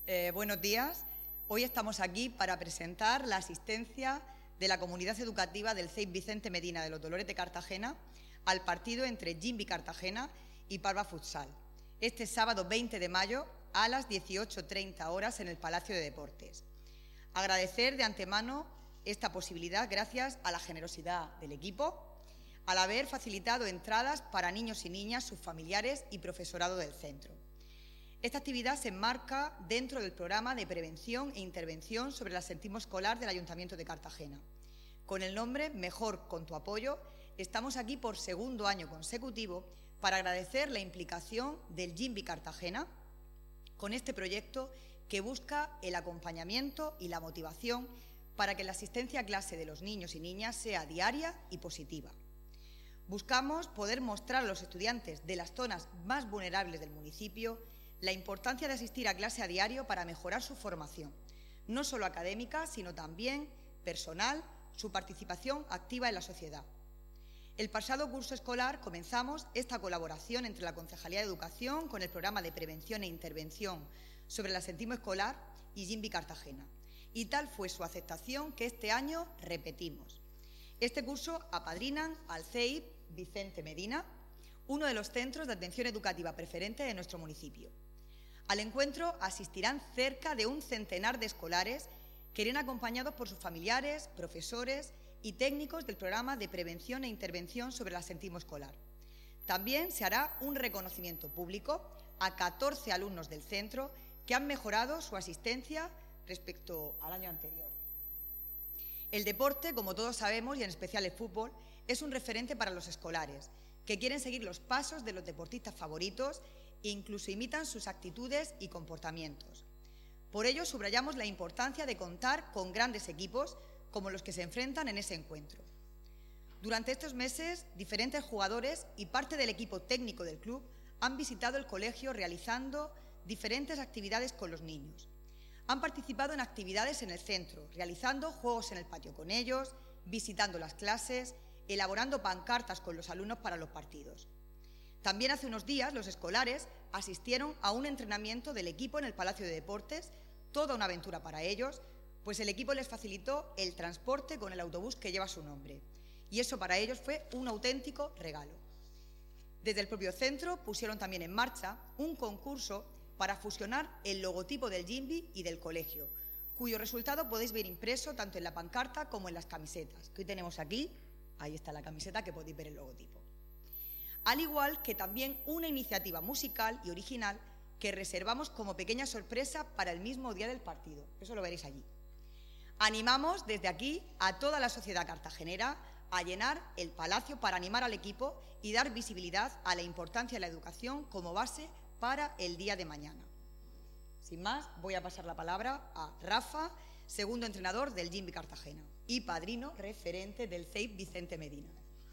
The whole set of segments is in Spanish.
Buenos días. Hoy estamos aquí para presentar la asistencia de la comunidad educativa del CEIP Vicente Medina de los Dolores de Cartagena al partido entre Jimby Cartagena y Parva Futsal, este sábado 20 de mayo a las 18:30 horas en el Palacio de Deportes. Agradecer de antemano esta posibilidad gracias a la generosidad del equipo, al haber facilitado entradas para niños y niñas, sus familiares y profesorado del centro. Esta actividad se enmarca dentro del programa de prevención e intervención sobre el absentismo escolar del Ayuntamiento de Cartagena. Con el nombre Mejor con tu apoyo, estamos aquí por segundo año consecutivo para agradecer la implicación del Jimby Cartagena con este proyecto que busca el acompañamiento y la motivación para que la asistencia a clase de los niños y niñas sea diaria y positiva. Buscamos poder mostrar a los estudiantes de las zonas más vulnerables del municipio la importancia de asistir a clase a diario para mejorar su formación, no solo académica, sino también personal, su participación activa en la sociedad. El pasado curso escolar comenzamos esta colaboración entre la Concejalía de Educación con el programa de prevención e intervención sobre el absentismo escolar y Jimby Cartagena, y tal fue su aceptación que este año repetimos. Este curso apadrinan al CEIP Vicente Medina, uno de los centros de atención educativa preferente de nuestro municipio. Al encuentro asistirán cerca de un centenar de escolares que irán acompañados por sus familiares, profesores y técnicos del programa de prevención e intervención sobre el absentismo escolar. También se hará un reconocimiento público a 14 alumnos del centro que han mejorado su asistencia respecto al año anterior. El deporte, como todos sabemos, y en especial el fútbol, es un referente para los escolares, que quieren seguir los pasos de los deportistas favoritos e incluso imitan sus actitudes y comportamientos. Por ello, subrayamos la importancia de contar con grandes equipos como los que se enfrentan en ese encuentro. Durante estos meses, diferentes jugadores y parte del equipo técnico del club han visitado el colegio realizando diferentes actividades con los niños. Han participado en actividades en el centro, realizando juegos en el patio con ellos, visitando las clases, elaborando pancartas con los alumnos para los partidos. También hace unos días los escolares asistieron a un entrenamiento del equipo en el Palacio de Deportes, toda una aventura para ellos, pues el equipo les facilitó el transporte con el autobús que lleva su nombre, y eso para ellos fue un auténtico regalo. Desde el propio centro pusieron también en marcha un concurso para fusionar el logotipo del Jimby y del colegio, cuyo resultado podéis ver impreso tanto en la pancarta como en las camisetas, que hoy tenemos aquí. Ahí está la camiseta que podéis ver el logotipo. Al igual que también una iniciativa musical y original que reservamos como pequeña sorpresa para el mismo día del partido. Eso lo veréis allí. Animamos desde aquí a toda la sociedad cartagenera a llenar el palacio para animar al equipo y dar visibilidad a la importancia de la educación como base para el día de mañana. Sin más, voy a pasar la palabra a Rafa, segundo entrenador del Jimby Cartagena y padrino referente del CEIP Vicente Medina.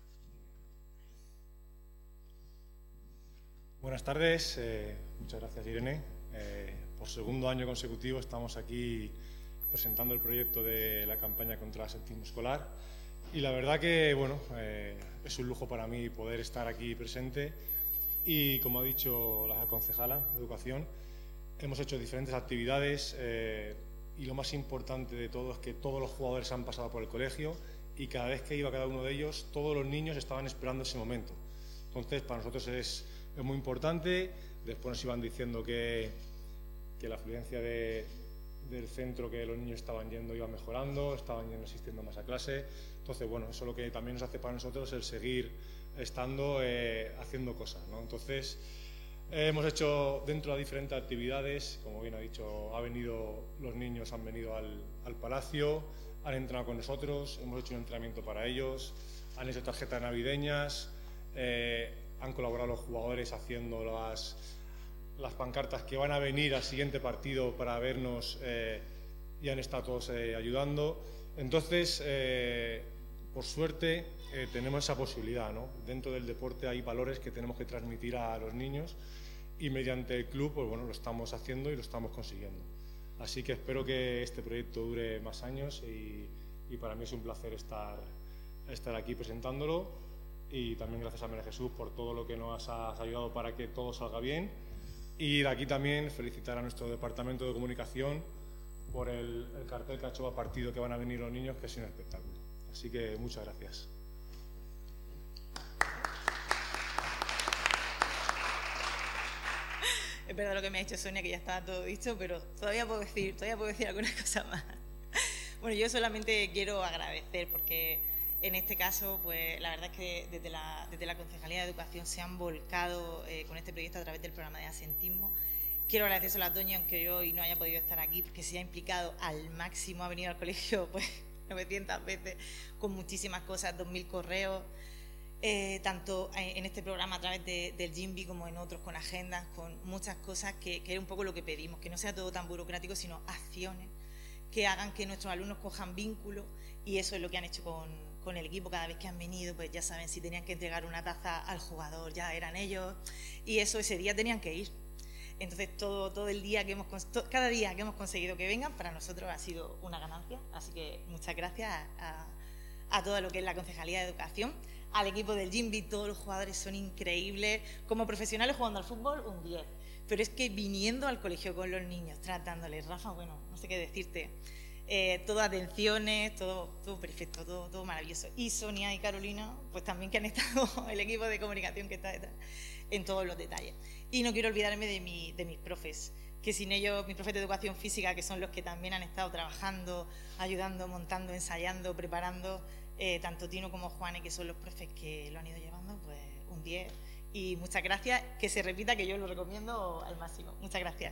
Buenas tardes, muchas gracias Irene. Por segundo año consecutivo estamos aquí presentando el proyecto de la campaña contra el absentismo escolar y la verdad que es un lujo para mí poder estar aquí presente y, como ha dicho la concejala de Educación, hemos hecho diferentes actividades y lo más importante de todo es que todos los jugadores han pasado por el colegio y cada vez que iba cada uno de ellos, todos los niños estaban esperando ese momento. Entonces, para nosotros es muy importante. Después nos iban diciendo que la afluencia del centro, que los niños estaban yendo, iba mejorando, estaban yendo, asistiendo más a clase. Entonces, eso es lo que también nos hace para nosotros el seguir estando haciendo cosas, ¿no? Entonces, hemos hecho dentro de diferentes actividades, como bien ha dicho, los niños han venido al Palacio, han entrenado con nosotros, hemos hecho un entrenamiento para ellos, han hecho tarjetas navideñas, han colaborado los jugadores haciendo las pancartas que van a venir al siguiente partido para vernos y han estado todos ayudando. Entonces, por suerte, tenemos esa posibilidad, ¿no? Dentro del deporte hay valores que tenemos que transmitir a los niños y mediante el club lo estamos haciendo y lo estamos consiguiendo. Así que espero que este proyecto dure más años y para mí es un placer estar aquí presentándolo. Y también gracias a María Jesús por todo lo que nos has ayudado para que todo salga bien. Y de aquí también felicitar a nuestro departamento de comunicación por el cartel que ha hecho a partido que van a venir los niños, que es un espectáculo. Así que muchas gracias. Es verdad lo que me ha dicho Sonia, que ya estaba todo dicho, pero todavía puedo decir alguna cosa más. Bueno, yo solamente quiero agradecer, porque en este caso, pues la verdad es que desde la Concejalía de Educación se han volcado con este proyecto a través del programa de asentismo. Quiero agradecer a Toñi, aunque yo hoy no haya podido estar aquí, porque se ha implicado al máximo, ha venido al colegio pues 900 veces con muchísimas cosas, 2000 correos, tanto en este programa a través del Jimbi como en otros, con agendas, con muchas cosas, que es un poco lo que pedimos, que no sea todo tan burocrático, sino acciones que hagan que nuestros alumnos cojan vínculo, y eso es lo que han hecho con el equipo. Cada vez que han venido, pues ya saben, si tenían que entregar una taza al jugador, ya eran ellos, y eso ese día tenían que ir. Entonces todo el día cada día que hemos conseguido que vengan, para nosotros ha sido una ganancia. Así que muchas gracias a todo lo que es la Concejalía de Educación, al equipo del Jimbi. Todos los jugadores son increíbles, como profesionales jugando al fútbol, un 10, pero es que viniendo al colegio con los niños, tratándoles, Rafa, bueno, no sé qué decirte, todo atenciones, todo perfecto, todo maravilloso. Y Sonia y Carolina, pues también, que han estado, el equipo de comunicación que está detrás, en todos los detalles. Y no quiero olvidarme de mis profes, que sin ellos, mis profes de educación física, que son los que también han estado trabajando, ayudando, montando, ensayando, preparando, tanto Tino como Juane, que son los profes que lo han ido llevando, pues un 10. Y muchas gracias, que se repita, que yo lo recomiendo al máximo. Muchas gracias.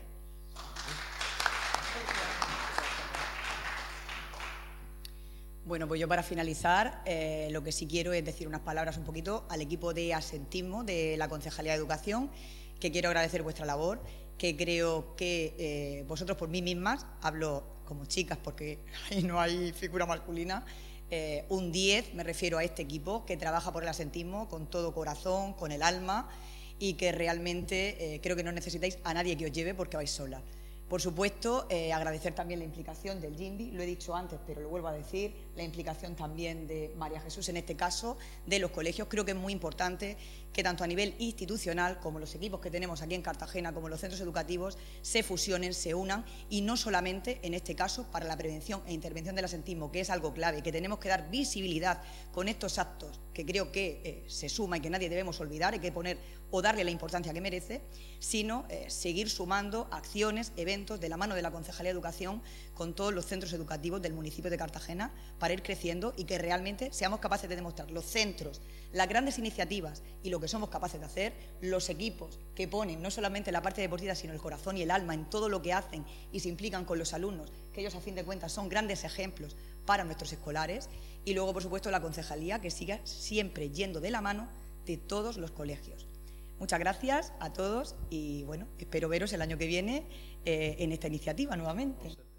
Bueno, pues yo para finalizar, lo que sí quiero es decir unas palabras un poquito al equipo de asentismo de la Concejalía de Educación, que quiero agradecer vuestra labor, que creo que vosotros, por mí mismas, hablo como chicas porque ahí no hay figura masculina, un 10, me refiero a este equipo que trabaja por el asentismo con todo corazón, con el alma, y que realmente creo que no necesitáis a nadie que os lleve porque vais sola. Por supuesto, agradecer también la implicación del Jimbi, lo he dicho antes, pero lo vuelvo a decir, la implicación también de María Jesús, en este caso, de los colegios. Creo que es muy importante que tanto a nivel institucional, como los equipos que tenemos aquí en Cartagena, como los centros educativos, se fusionen, se unan, y no solamente, en este caso, para la prevención e intervención del asentismo, que es algo clave, que tenemos que dar visibilidad con estos actos, que creo que se suma y que nadie debemos olvidar, hay que poner o darle la importancia que merece, sino seguir sumando acciones, eventos de la mano de la Concejalía de Educación con todos los centros educativos del municipio de Cartagena, para ir creciendo y que realmente seamos capaces de demostrar los centros, las grandes iniciativas y lo que somos capaces de hacer, los equipos que ponen no solamente la parte deportiva, sino el corazón y el alma en todo lo que hacen y se implican con los alumnos, que ellos a fin de cuentas son grandes ejemplos para nuestros escolares, y luego, por supuesto, la Concejalía, que siga siempre yendo de la mano de todos los colegios. Muchas gracias a todos y, bueno, espero veros el año que viene en esta iniciativa nuevamente.